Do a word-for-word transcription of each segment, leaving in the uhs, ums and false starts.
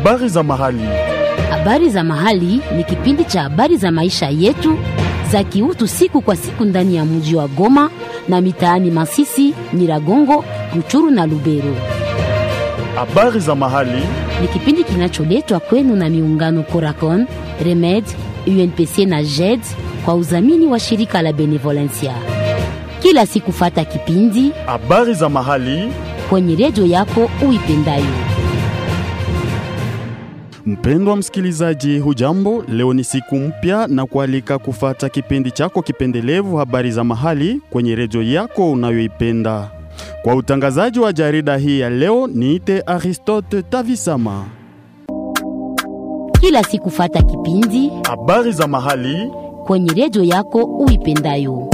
Habari za mahali. Habari za mahali ni kipindi cha habari za maisha yetu za kiutu siku kwa siku ndani ya mji wa Goma na mitaani Masisi, Nyiragongo, Ruchuru na Lubero. Habari za mahali ni kipindi kinacholetwa kwenu na miungano Coracon, Remed, U N P C na J E D kwa udhamini wa shirika la Benevolencia. Kila siku fata kipindi Habari za mahali kwenye redio yako uipendayo. Mpendwa msikilizaji, hujambo? Leo ni siku mpya na kualika kufata kipindi chako kipendelevu Habari za mahali kwenye redio yako unayoipenda. Kwa utangazaji wa jarida hii ya leo niite Aristote Tavisama. Kila siku fata kipindi Habari za mahali kwenye redio yako uipendayo.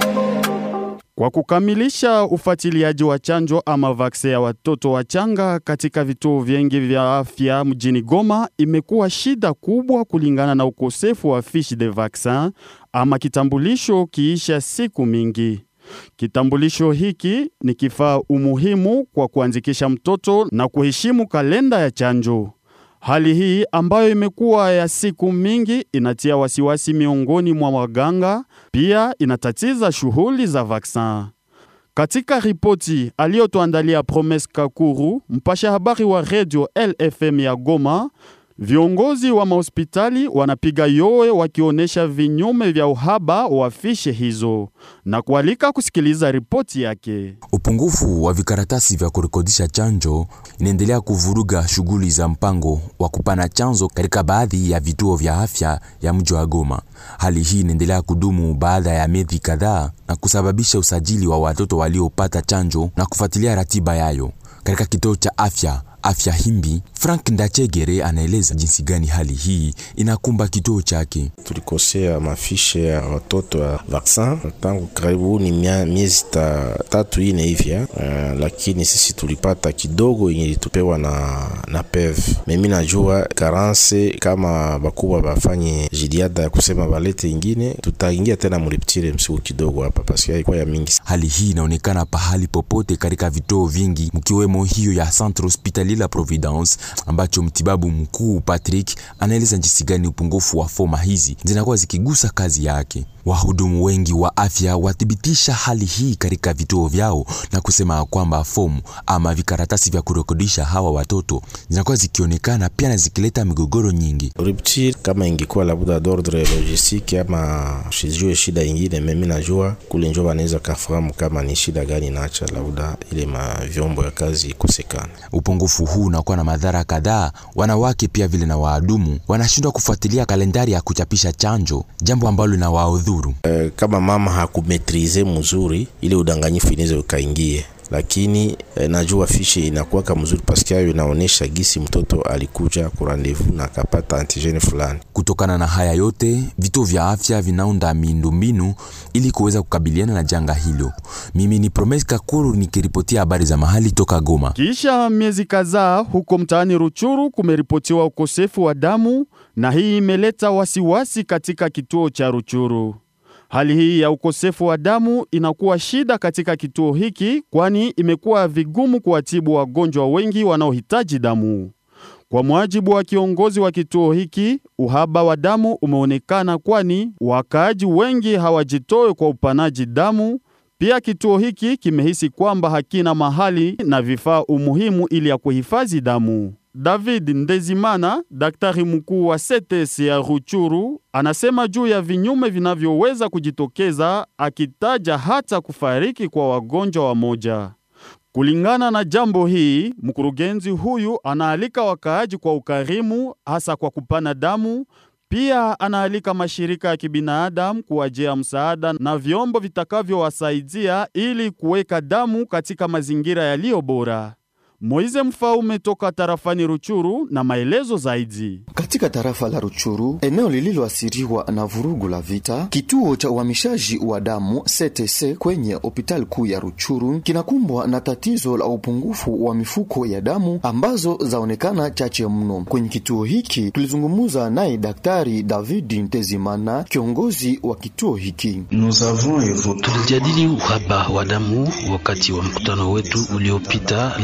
Kwa kukamilisha ufuatiliaji wa chanjo ama vaksin ya watoto wachanga katika vituo vingi vya afya mjini Goma, imekuwa shida kubwa kulingana na ukosefu wa fiche de vaccin ama kitambulisho kiisha siku mingi. Kitambulisho hiki ni kifaa umuhimu kwa kuandikisha mtoto na kuheshimu kalenda ya chanjo. Hali hii ambayo imekuwa ya siku mingi inatia wasiwasi miongoni mwa waganga, pia inatatiza shughuli za vaksin. Katika ripoti aliyotuandalia Promes Kakuru, mpasha habari wa radio L F M ya Goma, viongozi wa mahospitali wanapiga yowe wakionesha vinyume vya uhaba wa fishe hizo na kualika kusikiliza ripoti yake. Upungufu wa vikaratasi vya kurekodisha chanjo inaendelea kuvuruga shughuli za mpango wa kupana chanjo katika baadhi ya vituo vya afya ya mji wa Goma. Hali hii inaendelea kudumu baada ya miezi kadhaa na kusababisha usajili wa watoto waliopata chanjo na kufuatilia ratiba yayo katika kituo cha afya Afya Himbi. Frank Ndachegere anaeleza jinsi gani hali hii inakumba kituo chake. Tulikosea mafishe ya watoto wa vaccin tangu karibu ni miezi tatu ine hivi, uh, lakini sisi tulipata kidogo yenye tupewa na na P E V. Mimi najua karance kama bakubwa bafanye jidiada ya kusema balete ingine, tutaingia tena mliptire msiku kidogo hapa paske haikuwa ya mingi. Hali hii inaonekana pahali popote katika vituo vingi, mkiwemo hiyo ya Centre Hospitalier la Providence, ambacho mtibabu mkuu Patrick anaeleza jinsi gani upungufu wa foma hizi zinakuwa zikigusa kazi yake. Wahudumu wengi wa afya wathibitisha hali hii katika vituo vyao na kusema kwamba fomu ama vikaratasi vya kurekodisha hawa watoto zinakuwa zikionekana pia na zikileta migogoro nyingi. Rupture kama ingekuwa labda d'ordre logistique ama shizio shida nyingine, mimi najua kule njoo wanaweza kafahamu kama ni shida gani naacha labda ile ma vyombo ya kazi kusekana. Upungufu huu unakuwa na madhara kadhaa. Wanawake pia vile na wahudumu wanashindwa kufuatilia kalendari ya kuchapisha chanjo, jambo ambalo linawaudhuru. Uh, kama mama hakumetrize mzuri ile udanganyifu inaweza ukaingie, lakini eh, najua fiche inakuwa kama mzuri paske hayo inaonesha gisi mtoto alikuja kwa rendezvous na akapata antigene fulani. Kutokana na haya yote, vituo vya afya vinaunda miundombinu ili kuweza kukabiliana na janga hilo. Mimi ni Promes Kakuru nikiripotia habari za mahali toka Goma. Kisha miezi kadhaa huko mtaani Ruchuru kumeripotiwa ukosefu wa damu, na hii imeleta wasiwasi katika kituo cha Ruchuru. Hali hii ya ukosefu wa damu inakuwa shida katika kituo hiki, kwani imekuwa vigumu kuwatibu wagonjwa wengi wanaohitaji damu. Kwa mujibu wa kiongozi wa kituo hiki, uhaba wa damu umeonekana kwani wakaaji wengi hawajitoe kwa upanaji damu. Pia kituo hiki kimehisi kwamba hakina mahali na vifaa umuhimu ili ya kuhifadhi damu. David Ndezimana, daktari mkuu wa C T S ya Ruchuru, anasema juu ya vinyume vinavyoweza kujitokeza, akitaja hata kufariki kwa wagonjwa wa moja. Kulingana na jambo hii, mkurugenzi huyu anaalika wakaaji kwa ukarimu, hasa kwa kupana damu. Pia anaalika mashirika ya kibinadamu kuwajia msaada na vyombo vitakavyowasaidia ili kuweka damu katika mazingira yaliyo bora. Moize Mfaume toka tarafani Ruchuru na maelezo zaidi. Katika tarafa la Ruchuru, eneo lililoasiriwa na vurugu la vita, kituo cha uhamishaji wa damu C T C kwenye hospitali kuu ya Ruchuru kinakumbwa na tatizo la upungufu wa mifuko ya damu ambazo zaonekana chache mno. Kwenye kituo hiki tulizungumza naye Daktari David Ntezimana, kiongozi wa kituo hiki. Tulijadili uhaba wa damu wakati wa mkutano wetu uliopita na viongozi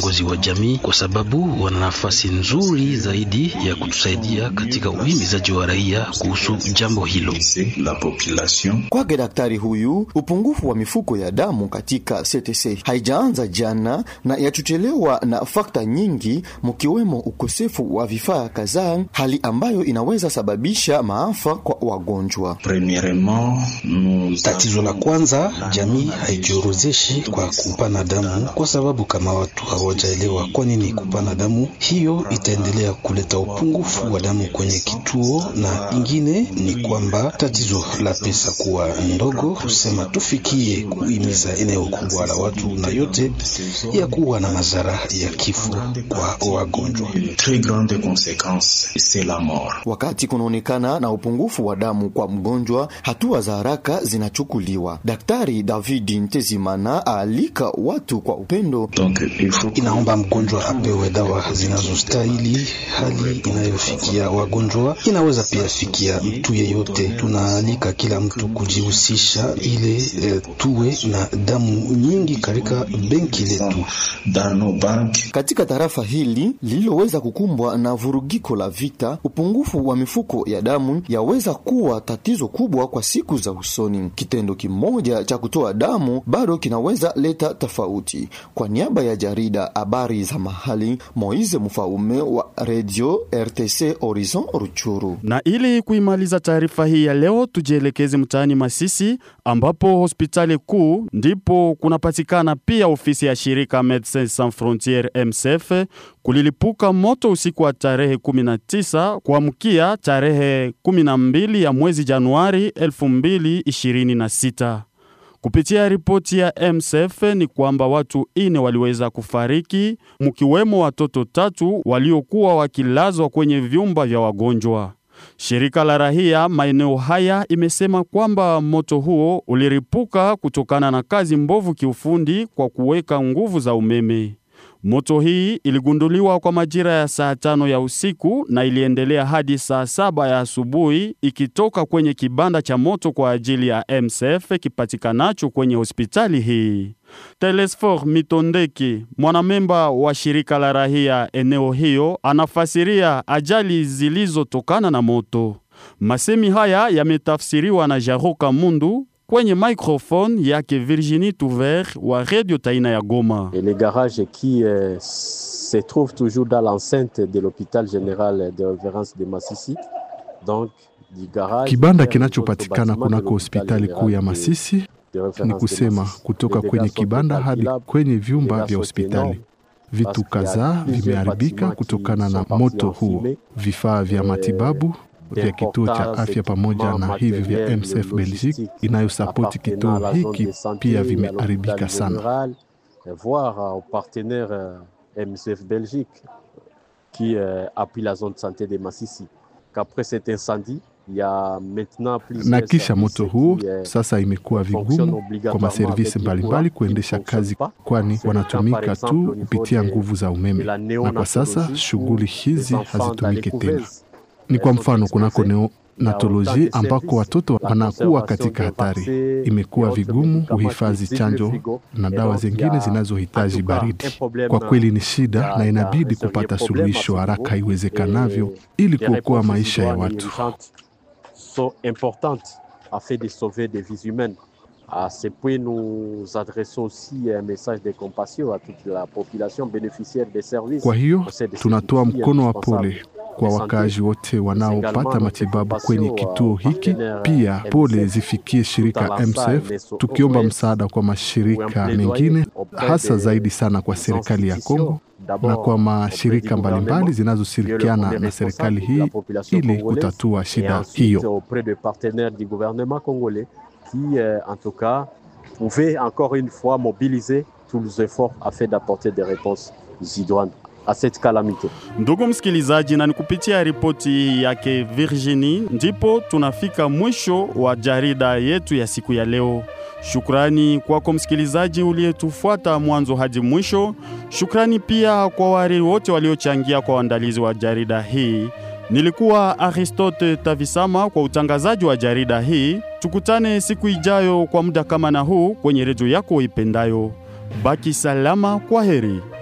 viongozi wa jamii, kwa sababu wana nafasi nzuri zaidi ya kutusaidia katika uhimizaji wa raia kuhusu jambo hilo. Kwake daktari huyu, upungufu wa mifuko ya damu katika C T C haijaanza jana na yatuchelewa na fakta nyingi, mkiwemo ukosefu wa vifaa kadhaa, hali ambayo inaweza sababisha maafa kwa wagonjwa. Tatizo la kwanza, jamii haijiorodheshi kwa kupana damu, kwa sababu kama watu hawajaelewa kwa nini kupana damu, hiyo itaendelea kuleta upungufu wa damu kwenye kituo. Na ingine ni kwamba tatizo la pesa kuwa ndogo, kusema tufikie kuhimiza eneo kubwa la watu, na yote ya kuwa na madhara ya kifo kwa wagonjwa. Wakati kunaonekana na upungufu wa damu kwa mgonjwa, hatua za haraka zinachukuliwa. Daktari David Ntezimana aalika watu kwa upendo. Inaomba mgonjwa apewe dawa zinazostahili. Hali inayofikia wagonjwa inaweza pia fikia mtu yeyote. Tunaalika kila mtu kujihusisha ile e, tuwe na damu nyingi katika benki letu. Katika tarafa hili lililoweza kukumbwa na vurugiko la vita, upungufu wa mifuko ya damu yaweza kuwa tatizo kubwa kwa siku za usoni. Kitendo kimoja cha kutoa damu bado kinaweza leta tofauti. Kwa niaba ya jarida habari za mahali, Moize Mfaume wa Radio R T C Horizon Ruchuru. Na ili kuimaliza taarifa hii ya leo, tujielekeze mtaani Masisi, ambapo hospitali kuu ndipo kunapatikana pia ofisi ya shirika Médecins Sans Frontières M S F. Kulilipuka moto usiku wa tarehe kumi na tisa kuamkia tarehe kumi na mbili ya mwezi Januari elfu mbili ishirini na sita. Kupitia ripoti ya M S F ni kwamba watu ine waliweza kufariki, mkiwemo watoto tatu waliokuwa wakilazwa kwenye vyumba vya wagonjwa. Shirika la rahia maeneo haya imesema kwamba moto huo uliripuka kutokana na kazi mbovu kiufundi kwa kuweka nguvu za umeme. Moto hii iligunduliwa kwa majira ya saa tano ya usiku na iliendelea hadi saa saba ya asubuhi, ikitoka kwenye kibanda cha moto kwa ajili ya M S F kipatikanacho kwenye hospitali hii. Telesfor Mitondeki, mwanamemba wa shirika la rahia eneo hiyo, anafasiria ajali zilizotokana na moto. Masemi haya yametafsiriwa na Jaroka Mundu kwenye microphone yake Virginie Touver wa Radio Taina ya Goma. Et le garage qui euh, se trouve toujours dans l'enceinte de l'hôpital général de référence de Masisi. Donc du garage, kibanda kinachopatikana kunako hospitali kuu ya Masisi, ni kusema kutoka kwenye kibanda hadi kwenye vyumba vya hospitali. Vitu kadhaa vimeharibika kutokana na moto huo. Vifaa vya matibabu vya kituo cha afya pamoja na hivi vya M S F Belgique inayosapoti kituo hiki pia vimeharibika sana. Voir au partenaire M S F Belgique qui appuie la zone de santé de Masisi qu'après cet incendie na kisha moto huo sasa imekuwa vigumu kwa maservisi mbalimbali kuendesha kazi, kwani wanatumika tu kupitia nguvu za umeme, na kwa sasa shughuli hizi hazitumiki tena. Ni kwa mfano kunako neonatoloji ambako watoto wanakuwa katika hatari, imekuwa vigumu kuhifadhi chanjo na dawa zingine zinazohitaji baridi. Kwa kweli ni shida na inabidi kupata suluhisho haraka iwezekanavyo ili kuokoa maisha ya watu. sont importantes afin de sauver des vies humaines. À ce point, nous adressons aussi un message de compassion à toute la population bénéficiaire des services. Kwa hiyo tunatoa mkono wa pole kwa wakazi wote wanaopata matibabu kwenye kituo hiki. Pia pole zifikie shirika M S F, tukiomba msaada kwa mashirika mengine, hasa zaidi sana kwa serikali ya Kongo na kwa mashirika mbalimbali zinazoshirikiana na serikali hii ili kutatua shida hiyo. Auprès de partenaires du gouvernement congolais qui en tout cas pouvaient encore une fois mobiliser tous les efforts afin d'apporter des réponses idoines à cette calamité. Ndugu msikilizaji, na nikupitia ripoti yake Virginie, ndipo tunafika mwisho wa jarida yetu ya siku ya leo. Shukrani kwako msikilizaji uliyetufuata mwanzo hadi mwisho. Shukrani pia kwa wari wote waliochangia kwa uandalizi wa jarida hii. Nilikuwa Aristote Tavisama kwa utangazaji wa jarida hii. Tukutane siku ijayo kwa muda kama na huu kwenye redio yako ipendayo. Baki salama, kwa heri.